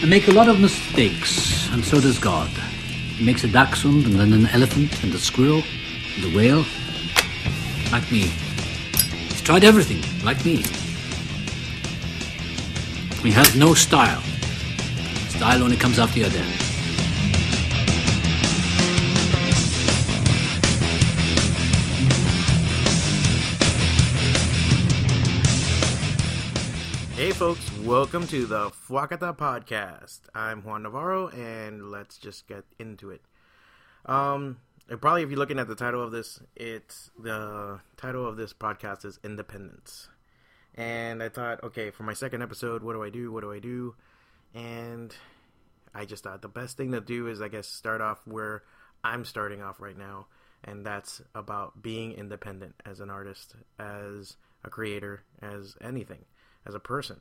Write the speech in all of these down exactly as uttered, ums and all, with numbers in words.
I make a lot of mistakes, and so does God. He makes a dachshund, and then an elephant, and a squirrel, and a whale. Like me. He's tried everything, like me. He has no style. Style only comes after you're dead. Hey folks, welcome to the Fuacata Podcast. I'm Juan Navarro, and let's just get into it. Um, probably if you're looking at the title of this, it's the title of this podcast is Independence. And I thought, okay, for my second episode, what do I do? What do I do? And I just thought the best thing to do is, I guess, start off where I'm starting off right now. And that's about being independent as an artist, as a creator, as anything. As a person.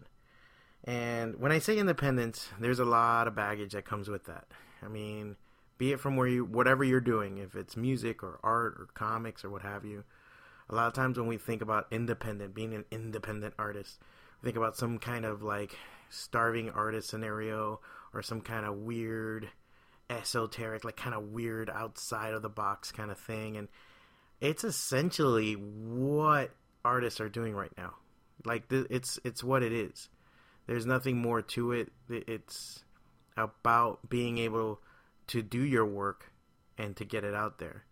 And when I say independence, there's a lot of baggage that comes with that. I mean, be it from where you, whatever you're doing, if it's music or art or comics or what have you, a lot of times when we think about independent, being an independent artist, we think about some kind of like starving artist scenario or some kind of weird, esoteric, like kind of weird outside of the box kind of thing. And it's essentially what artists are doing right now. Like, it's it's what it is. There's nothing more to it. It's about being able to do your work and to get it out there.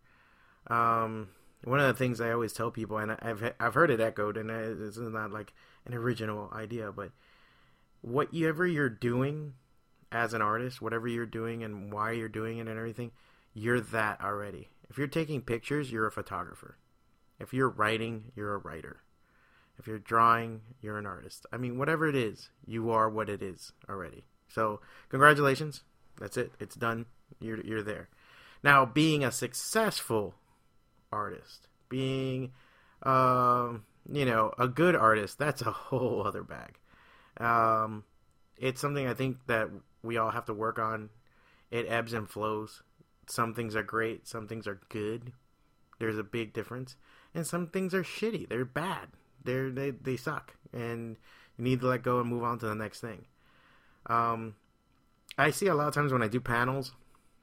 Um, one of the things I always tell people, and I've I've heard it echoed, and this is not like an original idea, but whatever you're doing as an artist, whatever you're doing and why you're doing it and everything, you're that already. If you're taking pictures, you're a photographer. If you're writing, you're a writer. If you're drawing, you're an artist. I mean, whatever it is, you are what it is already. So, congratulations. That's it. It's done. You're you're there. Now, being a successful artist, being, um, you know, a good artist, that's a whole other bag. Um, it's something I think that we all have to work on. It ebbs and flows. Some things are great. Some things are good. There's a big difference. And some things are shitty. They're bad. They're, they they suck, and you need to let go and move on to the next thing. Um, I see a lot of times when I do panels,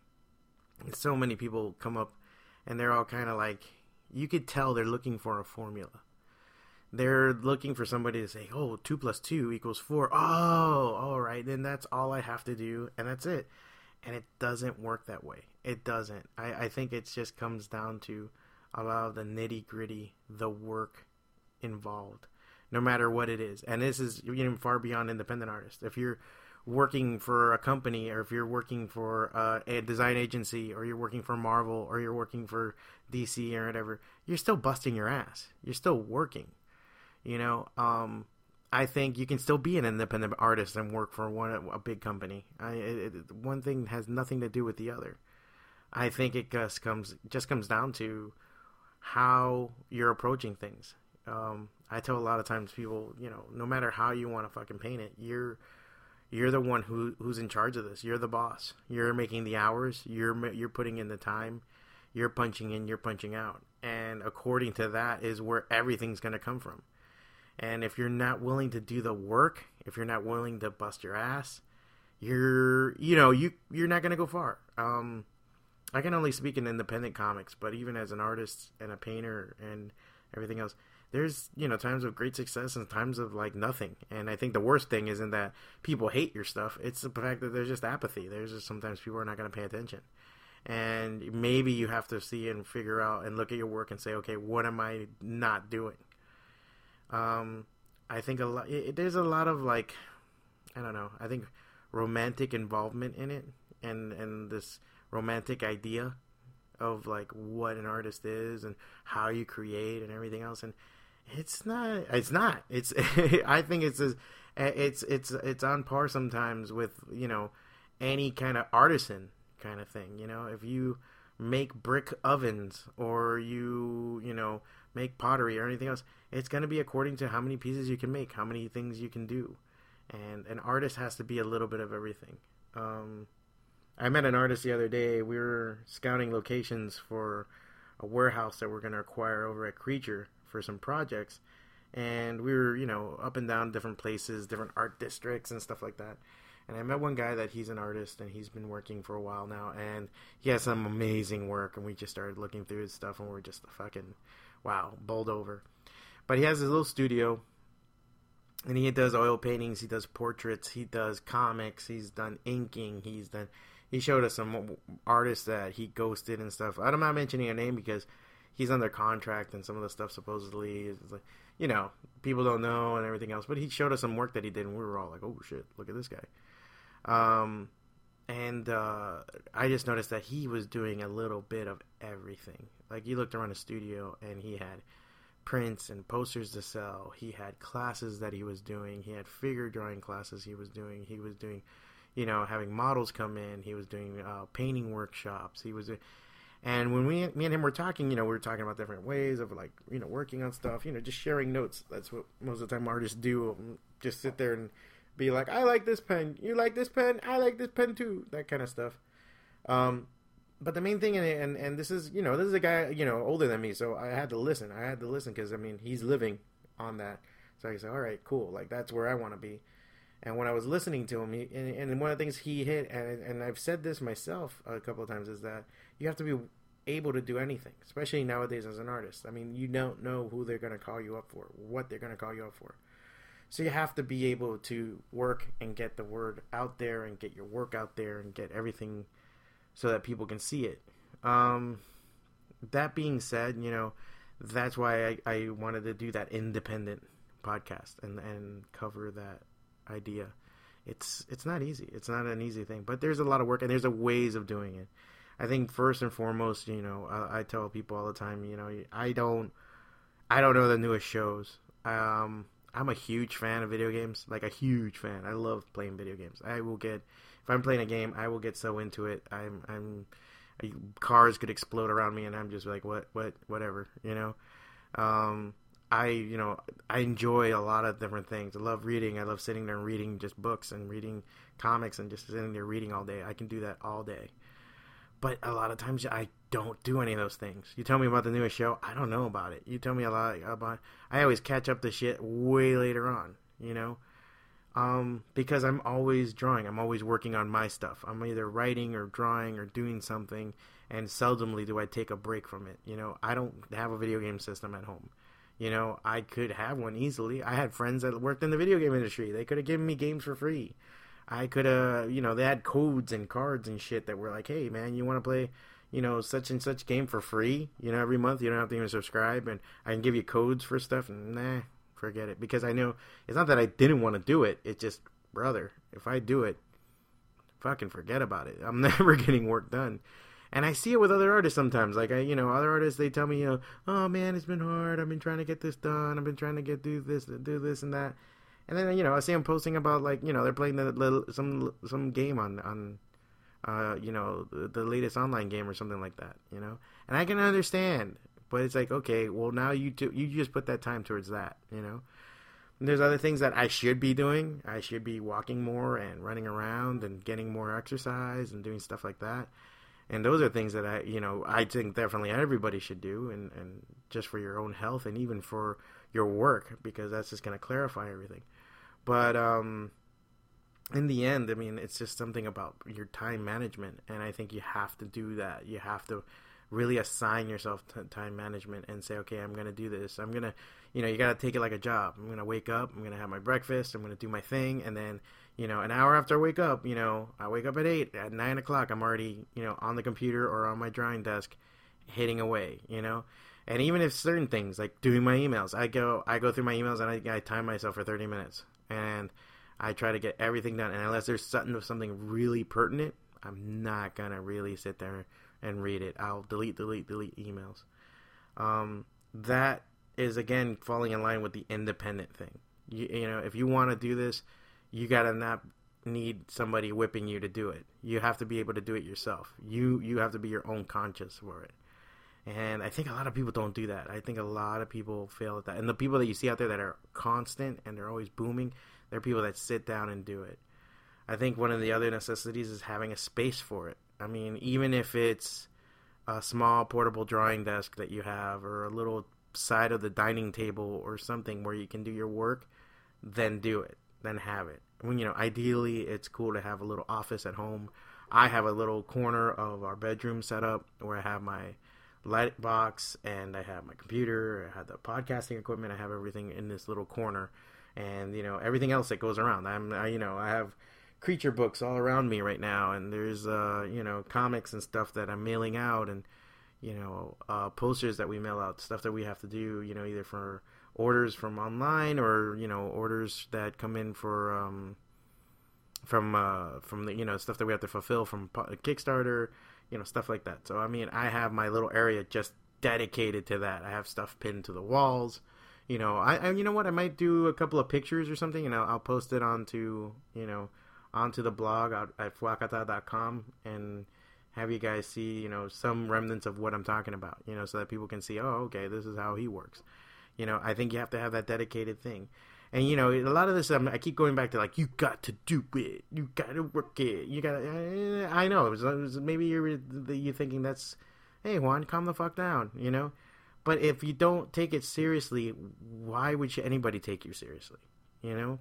so many people come up, and they're all kind of like, you could tell they're looking for a formula. They're looking for somebody to say, oh, two plus two equals four. Oh, all right, then that's all I have to do, and that's it. And it doesn't work that way. It doesn't. I, I think it just comes down to a lot of the nitty-gritty, the work involved, no matter what it is. And this is even far beyond independent artists. If you're working for a company, or if you're working for uh, a design agency, or you're working for Marvel, or you're working for D C or whatever, you're still busting your ass. You're still working. You know, um, I think you can still be an independent artist and work for one a big company. I, it, it, one thing has nothing to do with the other. I think it just comes just comes down to how you're approaching things. Um, I tell a lot of times people, you know, no matter how you want to fucking paint it, you're, you're the one who, who's in charge of this. You're the boss. You're making the hours. You're, you're putting in the time. You're punching in, you're punching out. And according to that is where everything's going to come from. And if you're not willing to do the work, if you're not willing to bust your ass, you're, you know, you, you're not going to go far. Um, I can only speak in independent comics, but even as an artist and a painter and everything else, there's, you know, times of great success and times of, like, nothing. And I think the worst thing isn't that people hate your stuff. It's the fact that there's just apathy. There's just sometimes people are not going to pay attention. And maybe you have to see and figure out and look at your work and say, okay, what am I not doing? Um, I think a lot, it, there's a lot of, like, I don't know, I think romantic involvement in it, and, and this romantic idea of, like, what an artist is and how you create and everything else. And it's not, it's not, it's, I think it's, it's, it's, it's on par sometimes with, you know, any kind of artisan kind of thing. You know, if you make brick ovens, or you, you know, make pottery or anything else, it's going to be according to how many pieces you can make, how many things you can do. And an artist has to be a little bit of everything. Um, I met an artist the other day. We were scouting locations for a warehouse that we're going to acquire over at Creature for some projects. And we were, you know, up and down different places, different art districts and stuff like that. And I met one guy that he's an artist and he's been working for a while now, and he has some amazing work. And we just started looking through his stuff, and we're just fucking wow, bowled over. But he has his little studio, and he does oil paintings, he does portraits, he does comics, he's done inking, he's done. He showed us some artists that he ghosted and stuff. I'm not mentioning a name because he's under contract, and some of the stuff supposedly is like, you know, people don't know and everything else. But he showed us some work that he did, and we were all like, "Oh shit, look at this guy." Um, and uh, I just noticed that he was doing a little bit of everything. Like, he looked around the studio, and he had prints and posters to sell. He had classes that he was doing. He had figure drawing classes he was doing. He was doing, you know, having models come in. He was doing uh, painting workshops. He was, and when we, me and him were talking, you know, we were talking about different ways of, like, you know, working on stuff. You know, just sharing notes. That's what most of the time artists do. Just sit there and be like, I like this pen. You like this pen? I like this pen too. That kind of stuff. Um, but the main thing, and, and and this is, you know, this is a guy, you know, older than me, so I had to listen. I had to listen because, I mean, he's living on that. So I said, all right, cool. Like, that's where I want to be. And when I was listening to him, he, and, and one of the things he hit, and, and I've said this myself a couple of times, is that you have to be able to do anything, especially nowadays as an artist. I mean, you don't know who they're going to call you up for, what they're going to call you up for. So you have to be able to work and get the word out there and get your work out there and get everything so that people can see it. Um, that being said, you know, that's why I, I wanted to do that independent podcast and, and cover that idea. It's it's not easy. It's not an easy thing, but there's a lot of work and there's a ways of doing it. I think first and foremost, you know, I, I tell people all the time, you know, I don't I don't know the newest shows. Um, I'm a huge fan of video games, like a huge fan. I love playing video games. I will get, if I'm playing a game, I will get so into it. I'm, I'm, cars could explode around me, and I'm just like, what, what, whatever, you know. Um, I, you know, I enjoy a lot of different things. I love reading. I love sitting there and reading just books and reading comics and just sitting there reading all day. I can do that all day. But a lot of times I don't do any of those things. You tell me about the newest show, I don't know about it. You tell me a lot about, I always catch up to shit way later on, you know? Um, because I'm always drawing. I'm always working on my stuff. I'm either writing or drawing or doing something, and seldomly do I take a break from it. You know, I don't have a video game system at home. You know, I could have one easily. I had friends that worked in the video game industry. They could have given me games for free. I could have, you know, they had codes and cards and shit that were like, hey, man, you want to play, you know, such and such game for free, you know, every month. You don't have to even subscribe, and I can give you codes for stuff. And nah, forget it. Because I know, it's not that I didn't want to do it. It's just, brother, if I do it, fucking forget about it. I'm never getting work done. And I see it with other artists sometimes. Like, I, you know, other artists, they tell me, you know, oh, man, it's been hard. I've been trying to get this done. I've been trying to get do this, do this and that. And then, you know, I see them posting about, like, you know, they're playing the little, some some game on, on uh, you know, the, the latest online game or something like that, you know. And I can understand. But it's like, okay, well, now you do, you just put that time towards that, you know. And there's other things that I should be doing. I should be walking more and running around and getting more exercise and doing stuff like that. And those are things that I, you know, I think definitely everybody should do, and, and just for your own health and even for your work, because that's just going to clarify everything. But um, in the end, I mean, it's just something about your time management, and I think you have to do that. You have to really assign yourself to time management and say, okay, I'm going to do this. I'm going to, you know, you got to take it like a job. I'm going to wake up, I'm going to have my breakfast, I'm going to do my thing, and then, you know, an hour after I wake up, you know, I wake up at eight, at nine o'clock, I'm already, you know, on the computer or on my drawing desk hitting away, you know. And even if certain things, like doing my emails, I go I go through my emails and I, I time myself for thirty minutes. And I try to get everything done. And unless there's something, something really pertinent, I'm not going to really sit there and read it. I'll delete, delete, delete emails. Um, that is, again, falling in line with the independent thing. You, you know, if you want to do this, you got to not need somebody whipping you to do it. You have to be able to do it yourself. You you have to be your own conscience for it. And I think a lot of people don't do that. I think a lot of people fail at that. And the people that you see out there that are constant and they're always booming, they're people that sit down and do it. I think one of the other necessities is having a space for it. I mean, even if it's a small portable drawing desk that you have, or a little side of the dining table or something where you can do your work, then do it. Then have it. you know, ideally, it's cool to have a little office at home. I have a little corner of our bedroom set up where I have my light box and I have my computer. I have the podcasting equipment. I have everything in this little corner, and you know, everything else that goes around. I'm, I, you know, I have creature books all around me right now, and there's, uh, you know, comics and stuff that I'm mailing out, and you know, uh, posters that we mail out, stuff that we have to do, you know, either for orders from online or, you know, orders that come in for, um, from, uh, from the, you know, stuff that we have to fulfill from Kickstarter, you know, stuff like that. So, I mean, I have my little area just dedicated to that. I have stuff pinned to the walls, you know, I, I you know what, I might do a couple of pictures or something, and I'll, I'll post it onto, you know, onto the blog at, at fwacata dot com, and have you guys see, you know, some remnants of what I'm talking about, you know, so that people can see, oh, okay, this is how he works. You know, I think you have to have that dedicated thing. And, you know, a lot of this, um, I keep going back to, like, you got to do it. You got to work it. You got to, uh, I know. It was, it was, maybe you're, you're thinking that's, hey, Juan, calm the fuck down, you know. But if you don't take it seriously, why would you, anybody take you seriously, you know?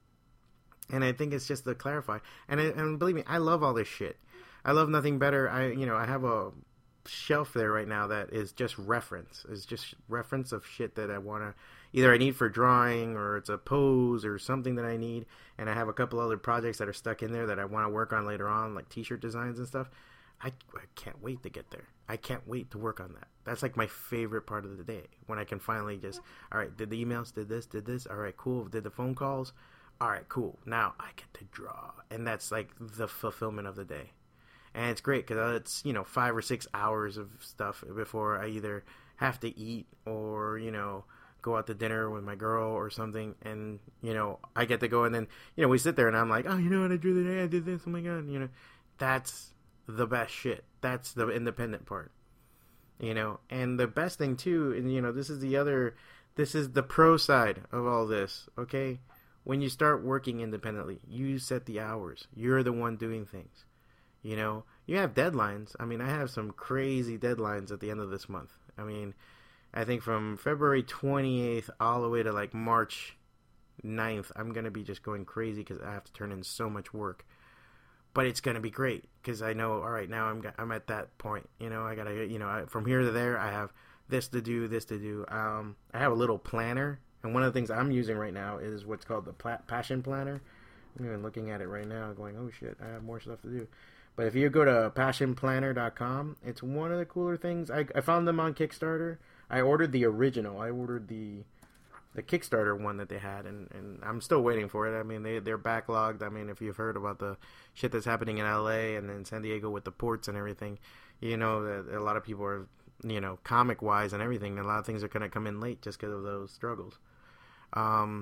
And I think it's just to clarify. And, and believe me, I love all this shit. I love nothing better. I, you know, I have a shelf there right now that is just reference. It's just reference of shit that I want to, either I need for drawing, or it's a pose or something that I need. And I have a couple other projects that are stuck in there that I want to work on later on, like t-shirt designs and stuff. I, I can't wait to get there. I can't wait to work on that. That's like my favorite part of the day, when I can finally just, all right, did the emails, did this, did this. All right, cool. Did the phone calls. All right, cool. Now I get to draw. And that's like the fulfillment of the day. And it's great because it's, you know, five or six hours of stuff before I either have to eat or, you know, go out to dinner with my girl or something. And, you know, I get to go, and then, you know, we sit there and I'm like, oh, you know what I drew today? I did this. Oh, my God. You know, that's the best shit. That's the independent part, you know. And the best thing, too, and, you know, this is the other, this is the pro side of all this, okay? When you start working independently, you set the hours. You're the one doing things. You know, you have deadlines. I mean, I have some crazy deadlines at the end of this month. I mean, I think from February twenty-eighth all the way to like March ninth, I'm going to be just going crazy because I have to turn in so much work. But it's going to be great because I know, all right, now I'm I'm at that point. You know, I got to, you know, I, from here to there, I have this to do, this to do. Um, I have a little planner. And one of the things I'm using right now is what's called the Pla- Passion Planner. I'm even looking at it right now going, oh, shit, I have more stuff to do. But if you go to passion planner dot com, it's one of the cooler things. I, I found them on Kickstarter. I ordered the original. I ordered the the Kickstarter one that they had, and, and I'm still waiting for it. I mean, they, they're backlogged. I mean, if you've heard about the shit that's happening in L A and then San Diego with the ports and everything, you know that a lot of people are, you know, comic-wise and everything, a lot of things are going to come in late just because of those struggles. Um...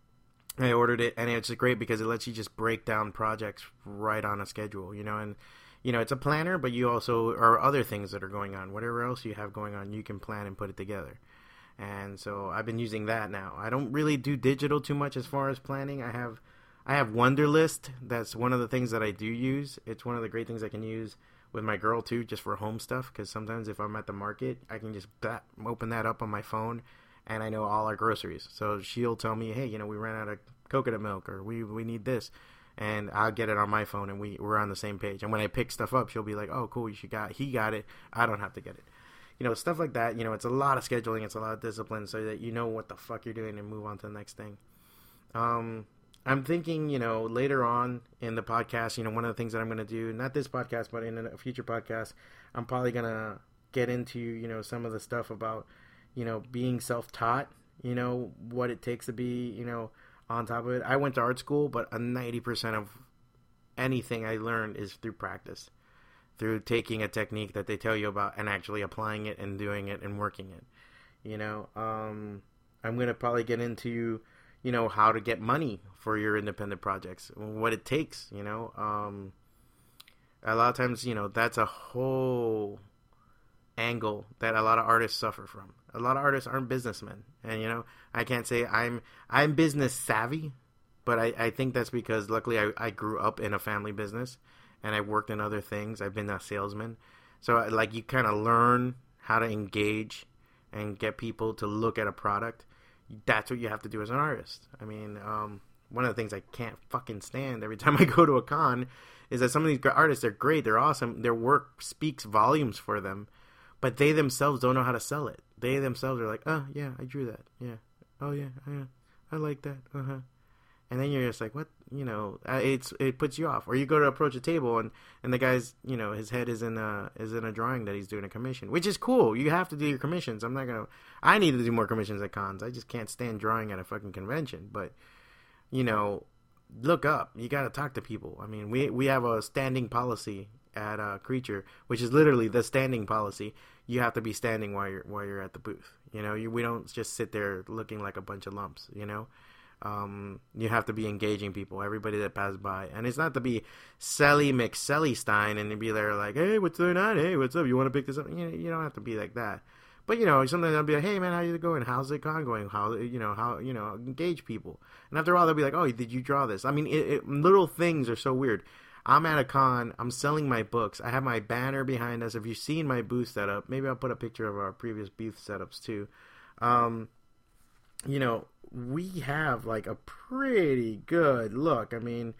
I ordered it, and it's great because it lets you just break down projects right on a schedule, you know, and, you know, it's a planner, but you also are other things that are going on. Whatever else you have going on, you can plan and put it together. And so I've been using that now. I don't really do digital too much as far as planning. I have I have Wunderlist. That's one of the things that I do use. It's one of the great things I can use with my girl, too, just for home stuff, because sometimes if I'm at the market, I can just bat, open that up on my phone, and I know all our groceries. So she'll tell me, hey, you know, we ran out of coconut milk, or we we need this. And I'll get it on my phone, and we, we're on the same page. And when I pick stuff up, she'll be like, oh, cool, you got, he got it. I don't have to get it. You know, stuff like that. You know, it's a lot of scheduling. It's a lot of discipline so that you know what the fuck you're doing and move on to the next thing. Um, I'm thinking, you know, later on in the podcast, you know, one of the things that I'm going to do, not this podcast, but in a future podcast, I'm probably going to get into, you know, some of the stuff about, you know, being self-taught, you know, what it takes to be, you know, on top of it. I went to art school, but a ninety percent of anything I learned is through practice, through taking a technique that they tell you about and actually applying it and doing it and working it. You know, um, I'm going to probably get into, you know, how to get money for your independent projects, what it takes, you know. Um, a lot of times, you know, that's a whole angle that a lot of artists suffer from. A lot of artists aren't businessmen, and you know, I can't say I'm I'm business savvy, but I, I think that's because luckily I, I grew up in a family business, and I worked in other things. I've been a salesman, so like you kind of learn how to engage and get people to look at a product. That's what you have to do as an artist. I mean, um, one of the things I can't fucking stand every time I go to a con is that some of these artists, they're great, they're awesome, their work speaks volumes for them, but they themselves don't know how to sell it. They themselves are like, oh, yeah, I drew that. Yeah. Oh, yeah, yeah. I like that. Uh-huh. And then you're just like, what? You know, it's it puts you off. Or you go to approach a table and, and the guy's, you know, his head is in a is in a drawing that he's doing a commission, which is cool. You have to do your commissions. I'm not gonna. I need to do more commissions at cons. I just can't stand drawing at a fucking convention. But, you know, look up. You got to talk to people. I mean, we we have a standing policy at uh, Creature, which is literally the standing policy. You have to be standing while you're while you're at the booth. You know, you, we don't just sit there looking like a bunch of lumps. You know. Um, you have to be engaging people, everybody that passes by. And it's not to be Sally McSellystein and be there like, hey, what's going on? Hey, what's up? You want to pick this up? You know, you don't have to be like that. But, you know, sometimes I'll be like, hey, man, how you going? How's the con going? How, you know, how, you know, engage people. And after a while, they'll be like, oh, did you draw this? I mean, it, it, little things are so weird. I'm at a con. I'm selling my books. I have my banner behind us. If you've seen my booth setup, maybe I'll put a picture of our previous booth setups too. Um, you know, we have like a pretty good look. I mean,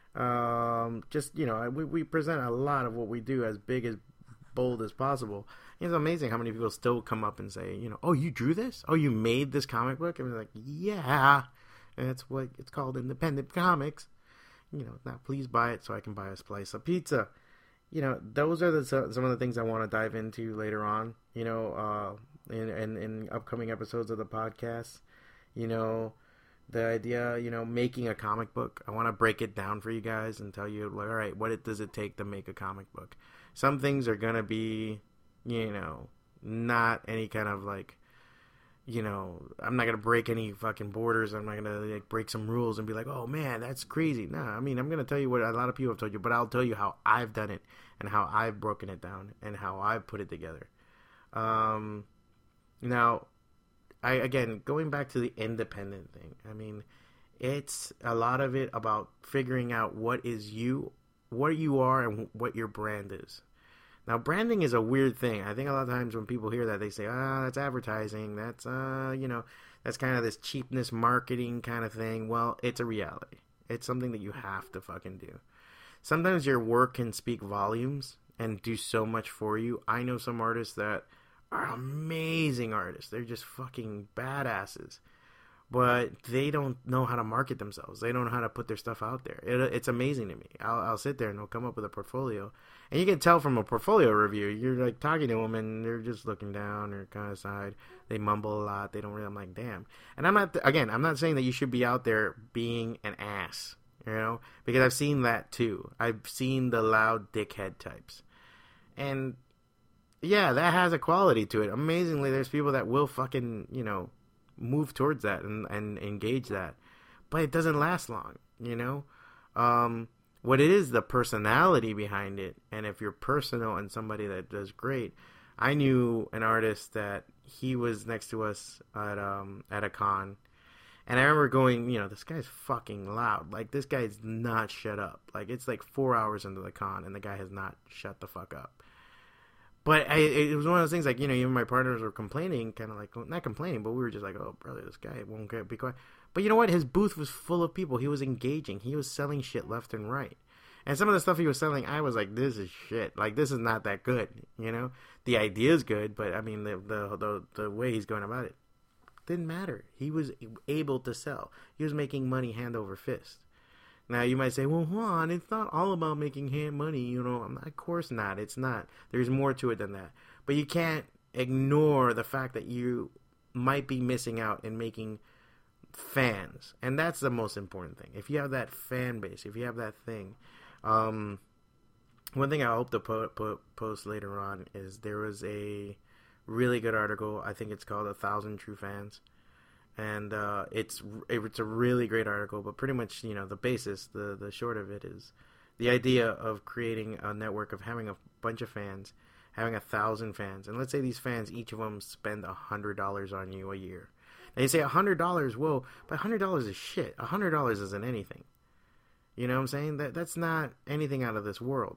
um, just, you know, we, we present a lot of what we do as big as bold as possible. It's amazing how many people still come up and say, you know, oh, you drew this? Oh, you made this comic book? And we're like, yeah, and that's what it's called, independent comics. You know, now please buy it so I can buy a slice of pizza. You know, those are the, some of the things I want to dive into later on, you know, uh, in, in, in upcoming episodes of the podcast. You know, the idea, you know, making a comic book. I want to break it down for you guys and tell you, like, all right, what it does it take to make a comic book? Some things are going to be, you know, not any kind of, like, you know, I'm not going to break any fucking borders. I'm not going to, like, break some rules and be like, oh, man, that's crazy. Nah, I mean, I'm going to tell you what a lot of people have told you, but I'll tell you how I've done it and how I've broken it down and how I've put it together. Um, now... I, again, going back to the independent thing, I mean, it's a lot of it about figuring out what is you, what you are, and what your brand is. Now, branding is a weird thing. I think a lot of times when people hear that, they say, ah, that's advertising. That's, uh, you know, that's kind of this cheapness marketing kind of thing. Well, it's a reality. It's something that you have to fucking do. Sometimes your work can speak volumes and do so much for you. I know some artists that are amazing artists. They're just fucking badasses. But they don't know how to market themselves. They don't know how to put their stuff out there. It, it's amazing to me. I'll, I'll sit there and they'll come up with a portfolio. And you can tell from a portfolio review, you're like talking to them and they're just looking down or kind of side. They mumble a lot. They don't really, I'm like, damn. And I'm not, again, I'm not saying that you should be out there being an ass, you know, because I've seen that too. I've seen the loud dickhead types. And yeah, that has a quality to it. Amazingly, there's people that will fucking, you know, move towards that and, and engage that. But it doesn't last long, you know? Um, what it is, the personality behind it. And if you're personal and somebody that does great. I knew an artist that he was next to us at um at a con. And I remember going, you know, this guy's fucking loud. Like, this guy's not shut up. Like, it's like four hours into the con and the guy has not shut the fuck up. But I, it was one of those things, like, you know, even my partners were complaining, kind of like, not complaining, but we were just like, oh, brother, this guy won't get, be quiet. But you know what? His booth was full of people. He was engaging. He was selling shit left and right. And some of the stuff he was selling, I was like, this is shit. Like, this is not that good, you know? The idea is good, but, I mean, the, the, the, the way he's going about it didn't matter. He was able to sell. He was making money hand over fist. Now, you might say, well, Juan, it's not all about making hand money, you know. Of course not. It's not. There's more to it than that. But you can't ignore the fact that you might be missing out in making fans. And that's the most important thing. If you have that fan base, if you have that thing. Um, one thing I hope to po- po- post later on is there was a really good article. I think it's called A Thousand True Fans. And uh, it's it's a really great article, but pretty much, you know, the basis, the, the short of it is the idea of creating a network of having a bunch of fans, having a thousand fans. And let's say these fans, each of them spend one hundred dollars on you a year. Now you say one hundred dollars, whoa, but one hundred dollars is shit. one hundred dollars isn't anything. You know what I'm saying? That That's not anything out of this world.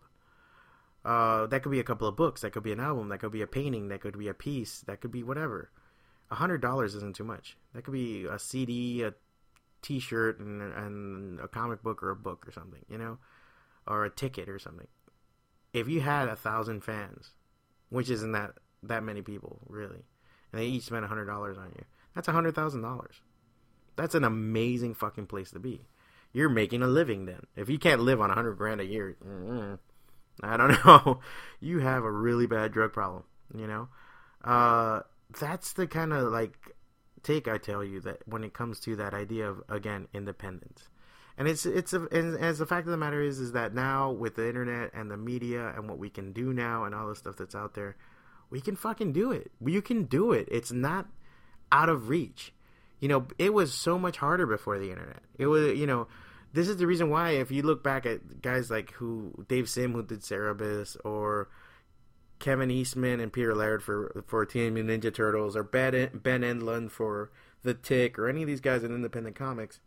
Uh, that could be a couple of books. That could be an album. That could be a painting. That could be a piece. That could be whatever. one hundred dollars isn't too much. That could be a C D, a T-shirt and and a comic book or a book or something, you know, or a ticket or something. If you had a thousand fans, which isn't that that many people really, and they each spent a hundred dollars on you, that's a hundred thousand dollars. That's an amazing fucking place to be. You're making a living then. If you can't live on a hundred grand a year, mm, I don't know. You have a really bad drug problem, you know. Uh, that's the kind of like take I tell you that when it comes to that idea of, again, independence. And it's it's a, and as the fact of the matter is is that now with the internet and the media and what we can do now and all the stuff that's out there, we can fucking do it. You can do it. It's not out of reach. You know, it was so much harder before the internet. It was, you know, this is the reason why if you look back at guys like who Dave Sim who did Cerebus, or Kevin Eastman and Peter Laird for for Teenage Mutant Ninja Turtles, or Ben Ben Edlund for The Tick, or any of these guys in independent comics,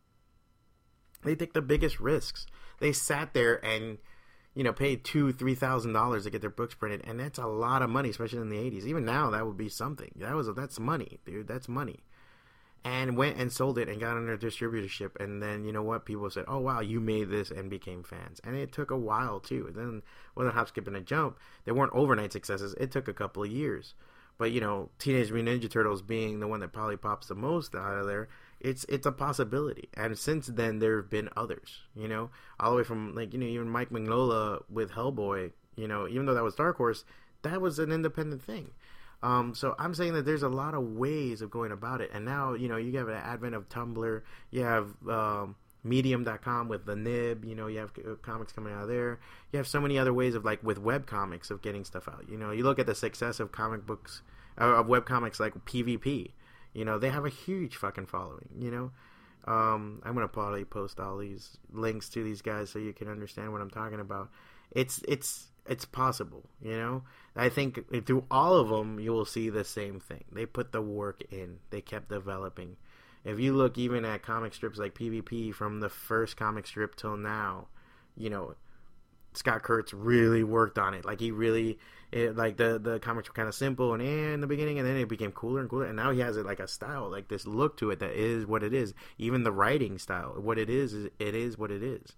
they take the biggest risks. They sat there and, you know, paid two, three thousand dollars to get their books printed, and that's a lot of money, especially in the eighties. Even now, that would be something. That was that's money, dude. That's money. And went and sold it and got under distributorship, and then, you know what, people said, oh wow, you made this, and became fans. And it took a while too. And then wasn't hop, skip, and a jump. They weren't overnight successes. It took a couple of years. But, you know, Teenage Mutant Ninja Turtles being the one that probably pops the most out of there, it's it's a possibility. And since then, there have been others, you know, all the way from, like, you know, even Mike Mignola with Hellboy, you know, even though that was Dark Horse, that was an independent thing. Um, so I'm saying that there's a lot of ways of going about it. And now, you know, you have an advent of Tumblr, you have um, medium dot com with the Nib, you know, you have comics coming out of there. You have so many other ways of, like, with web comics of getting stuff out. You know, you look at the success of comic books, uh, of web comics like P V P. You know, they have a huge fucking following, you know. Um, I'm going to probably post all these links to these guys so you can understand what I'm talking about. It's, it's, it's possible, you know. I think through all of them, you will see the same thing. They put the work in. They kept developing. If you look even at comic strips like P V P from the first comic strip till now, you know, Scott Kurtz really worked on it. Like, he really, it, like, the, the comics were kind of simple and eh, in the beginning, and then it became cooler and cooler, and now he has it like a style, like this look to it that is what it is. Even the writing style, what it is, is it is what it is.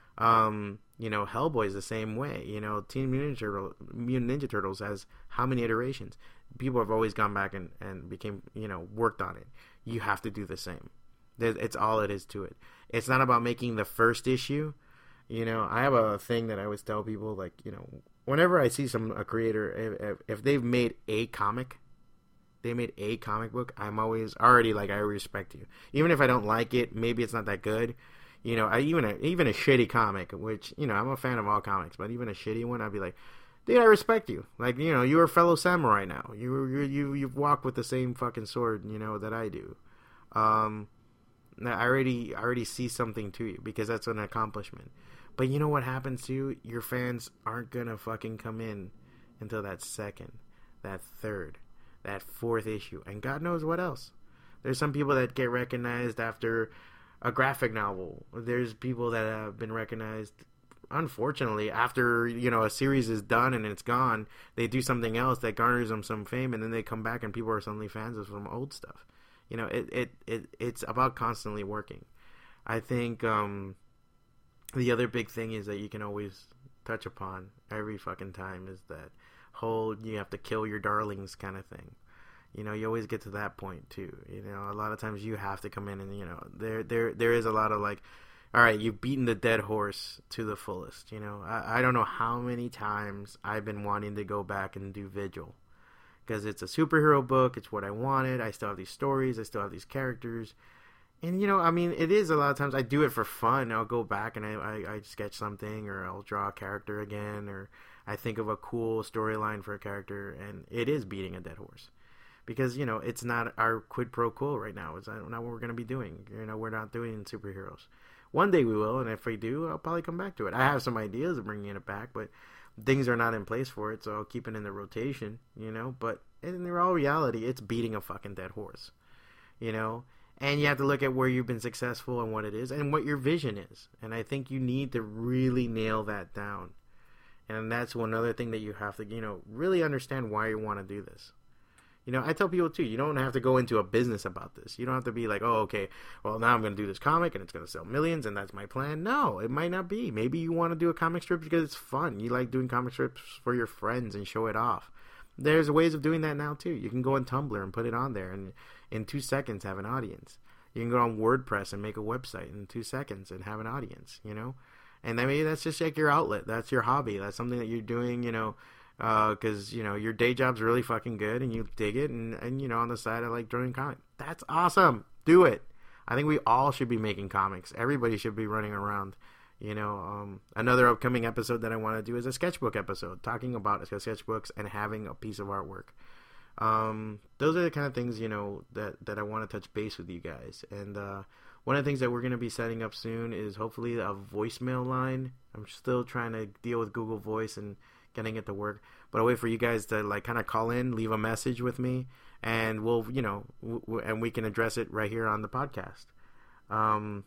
Um, you know, Hellboy is the same way. You know, Teen Mutant, Turtle, Mutant Ninja Turtles has how many iterations? People have always gone back and, and became, you know, worked on it. You have to do the same. It's all it is to it. It's not about making the first issue. You know, I have a thing that I always tell people, like, you know, whenever I see some a creator, if, if they've made a comic, they made a comic book, I'm always already like, I respect you. Even if I don't like it, maybe it's not that good. You know, I even a, even a shitty comic, which, you know, I'm a fan of all comics, but even a shitty one, I'd be like, dude, I respect you. Like, you know, you're a fellow samurai now. You you you you've walked with the same fucking sword, you know, that I do. Um, I already I already see something to you because that's an accomplishment. But you know what happens to you? Your fans aren't gonna fucking come in until that second, that third, that fourth issue, and God knows what else. There's some people that get recognized after a graphic novel. There's people that have been recognized, unfortunately, after, you know, a series is done and it's gone. They do something else that garners them some fame, and then they come back and people are suddenly fans of some old stuff. You know, it it, it it's about constantly working. I think um, the other big thing is that you can always touch upon every fucking time is that whole you have to kill your darlings kind of thing. You know, you always get to that point too. You know, a lot of times you have to come in and, you know, there there there is a lot of like, all right, you've beaten the dead horse to the fullest. You know, I, I don't know how many times I've been wanting to go back and do Vigil because it's a superhero book. It's what I wanted. I still have these stories. I still have these characters. And, you know, I mean, it is a lot of times I do it for fun. I'll go back and I, I, I sketch something, or I'll draw a character again, or I think of a cool storyline for a character, and it is beating a dead horse. Because, you know, it's not our quid pro quo right now. It's not what we're going to be doing. You know, we're not doing superheroes. One day we will, and if we do, I'll probably come back to it. I have some ideas of bringing it back, but things are not in place for it, so I'll keep it in the rotation, you know. But in all reality, it's beating a fucking dead horse, you know. And you have to look at where you've been successful and what it is and what your vision is. And I think you need to really nail that down. And that's one other thing that you have to, you know, really understand why you want to do this. You know, I tell people too, you don't have to go into a business about this. You don't have to be like, oh, okay, well, now I'm going to do this comic and it's going to sell millions and that's my plan. No, it might not be. Maybe you want to do a comic strip because it's fun. You like doing comic strips for your friends and show it off. There's ways of doing that now too. You can go on Tumblr and put it on there and in two seconds have an audience. You can go on WordPress and make a website in two seconds and have an audience, you know? And then maybe that's just like your outlet. That's your hobby. That's something that you're doing, you know, because, uh, you know, your day job's really fucking good and you dig it. And, and you know, on the side, I like drawing comics. That's awesome. Do it. I think we all should be making comics. Everybody should be running around. You know, um, another upcoming episode that I want to do is a sketchbook episode, talking about sketchbooks and having a piece of artwork. Um, those are the kind of things, you know, that, that I want to touch base with you guys. And uh, one of the things that we're going to be setting up soon is hopefully a voicemail line. I'm still trying to deal with Google Voice and getting it to work, but I'll wait for you guys to like kind of call in, leave a message with me, and we'll, you know, w- w- and we can address it right here on the podcast. Um,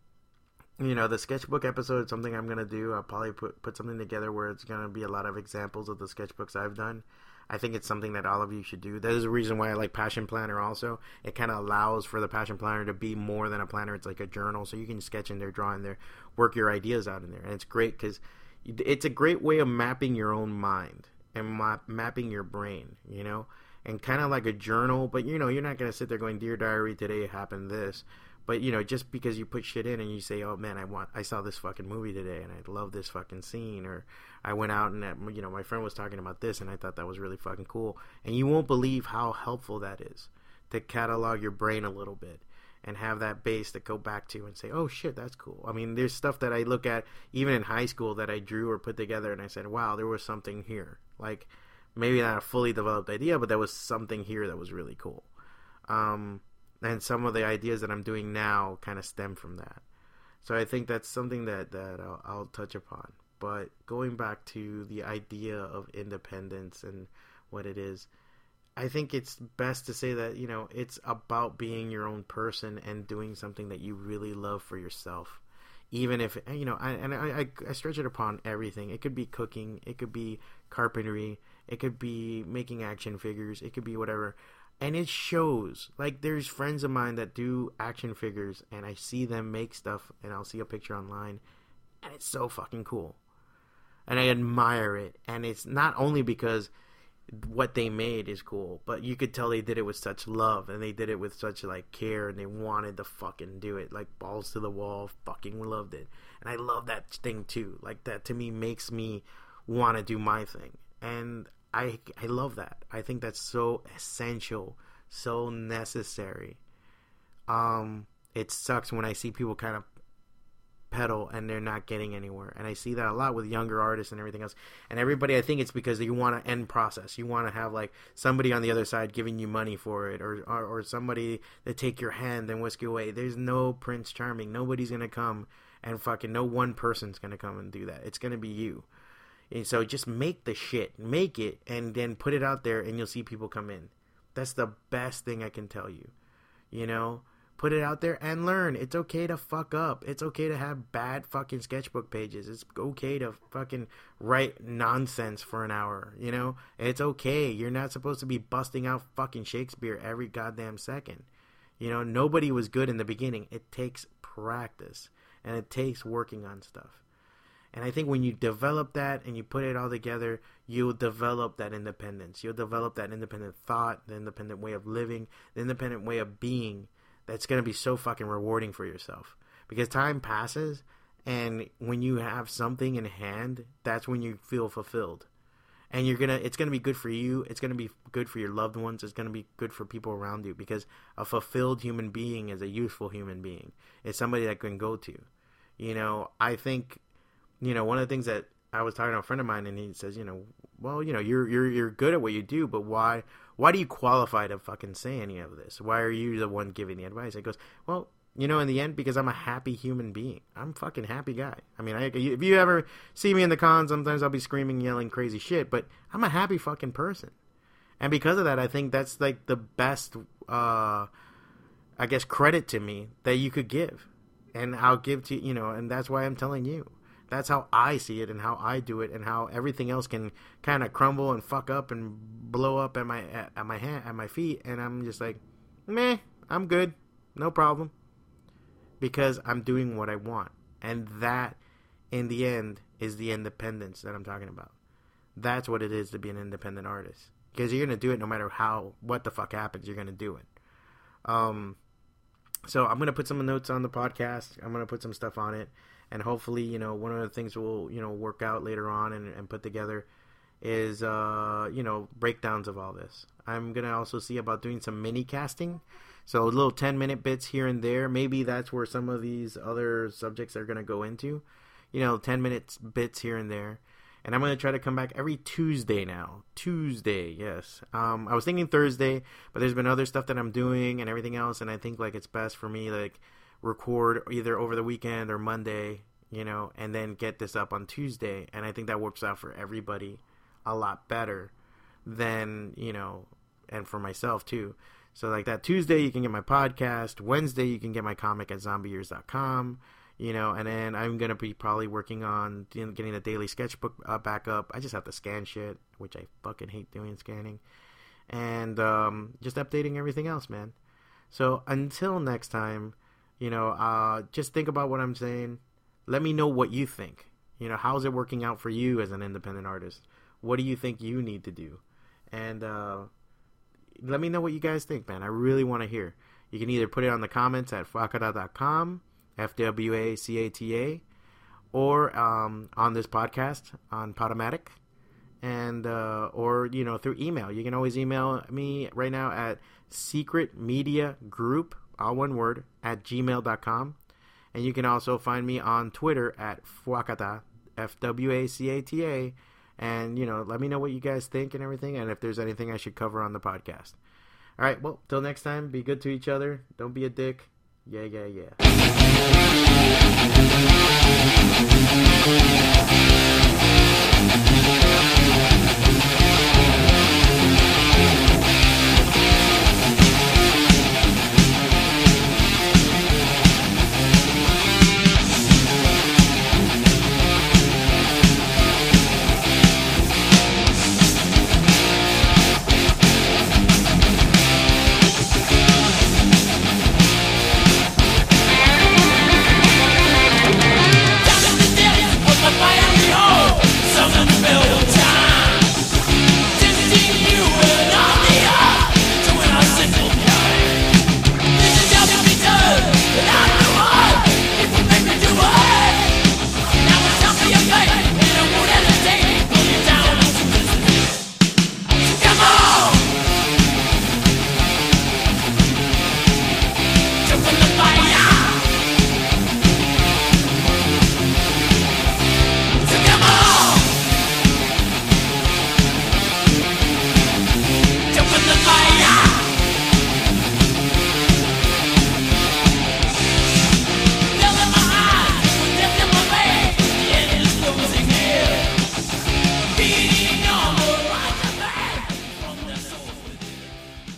you know, the sketchbook episode is something I'm going to do. I'll probably put, put something together where it's going to be a lot of examples of the sketchbooks I've done. I think it's something that all of you should do. That is a reason why I like Passion Planner also. It kind of allows for the Passion Planner to be more than a planner. It's like a journal, so you can sketch in there, draw in there, work your ideas out in there. And it's great because it's a great way of mapping your own mind and ma- mapping your brain, you know, and kind of like a journal. But, you know, you're not going to sit there going, Dear Diary, today happened this. But, you know, just because you put shit in and you say, oh, man, I want, I saw this fucking movie today and I love this fucking scene. Or I went out and, you know, my friend was talking about this and I thought that was really fucking cool. And you won't believe how helpful that is to catalog your brain a little bit and have that base to go back to and say, oh, shit, that's cool. I mean, there's stuff that I look at even in high school that I drew or put together and I said, wow, there was something here. Like, maybe not a fully developed idea, but there was something here that was really cool. Um... And some of the ideas that I'm doing now kind of stem from that. So I think that's something that, that I'll, I'll touch upon. But going back to the idea of independence and what it is, I think it's best to say that, you know, it's about being your own person and doing something that you really love for yourself. Even if, you know, I, and I, I stretch it upon everything. It could be cooking. It could be carpentry. It could be making action figures. It could be whatever. And it shows. Like, there's friends of mine that do action figures, and I see them make stuff, and I'll see a picture online, and it's so fucking cool. And I admire it. And it's not only because what they made is cool, but you could tell they did it with such love, and they did it with such, like, care, and they wanted to fucking do it. Like, balls to the wall, fucking loved it. And I love that thing, too. Like, that, to me, makes me want to do my thing. And I, I love that. I think that's so essential, so necessary. Um, it sucks when I see people kind of pedal and they're not getting anywhere. And I see that a lot with younger artists and everything else. And everybody, I think it's because you want an end process. You want to have like somebody on the other side giving you money for it, or, or, or somebody to take your hand and whisk you away. There's no Prince Charming. Nobody's going to come and fucking, no one person's going to come and do that. It's going to be you. And so just make the shit, make it, and then put it out there, and you'll see people come in. That's the best thing I can tell you. You know, put it out there and learn. It's okay to fuck up. It's okay to have bad fucking sketchbook pages. It's okay to fucking write nonsense for an hour. You know, it's okay. You're not supposed to be busting out fucking Shakespeare every goddamn second. You know, nobody was good in the beginning. It takes practice, and it takes working on stuff. And I think when you develop that and you put it all together, you'll develop that independence. You'll develop that independent thought, the independent way of living, the independent way of being that's going to be so fucking rewarding for yourself. Because time passes, and when you have something in hand, that's when you feel fulfilled. And you're gonna, it's going to be good for you. It's going to be good for your loved ones. It's going to be good for people around you. Because a fulfilled human being is a useful human being. It's somebody that can go to. You know, I think... You know, one of the things that I was talking to a friend of mine, and he says, you know, well, you know, you're you're you're good at what you do, but why why do you qualify to fucking say any of this? Why are you the one giving the advice? He goes, well, you know, in the end, because I'm a happy human being. I'm a fucking happy guy. I mean, I, if you ever see me in the con, sometimes I'll be screaming, yelling crazy shit, but I'm a happy fucking person. And because of that, I think that's like the best, uh, I guess, credit to me that you could give. And I'll give to, you know, and that's why I'm telling you. That's how I see it and how I do it, and how everything else can kind of crumble and fuck up and blow up at my at, at my hand at my feet, and I'm just like, meh, I'm good, no problem, because I'm doing what I want, and that, in the end, is the independence that I'm talking about. That's what it is to be an independent artist, because you're gonna do it no matter how what the fuck happens. You're gonna do it. Um, so I'm gonna put some notes on the podcast. I'm gonna put some stuff on it. And hopefully, you know, one of the things we'll, you know, work out later on and, and put together is, uh, you know, breakdowns of all this. I'm going to also see about doing some mini casting. So little ten minute bits here and there. Maybe that's where some of these other subjects are going to go into. You know, ten minutes bits here and there. And I'm going to try to come back every Tuesday now. Tuesday, yes. Um, I was thinking Thursday, but there's been other stuff that I'm doing and everything else. And I think, like, it's best for me, like, record either over the weekend or Monday, you know, and then get this up on Tuesday. And I think that works out for everybody a lot better than, you know, and for myself too. So like that Tuesday you can get my podcast, Wednesday you can get my comic at zombie years dot com, you know, and then I'm going to be probably working on getting the daily sketchbook uh, back up. I just have to scan shit, which I fucking hate doing, scanning, and um, just updating everything else, man. So until next time, you know, uh, just think about what I'm saying. Let me know what you think. You know, how's it working out for you as an independent artist? What do you think you need to do? And uh, let me know what you guys think, man. I really want to hear. You can either put it on the comments at fwacata dot com, F W A C A T A, or um, on this podcast on Podomatic, and uh, or, you know, through email. You can always email me right now at secretmediagroup, all one word, at gmail dot com. And you can also find me on Twitter at Fwacata, F W A C A T A. And, you know, let me know what you guys think and everything, and if there's anything I should cover on the podcast. All right, well, till next time, be good to each other. Don't be a dick. Yeah, yeah, yeah.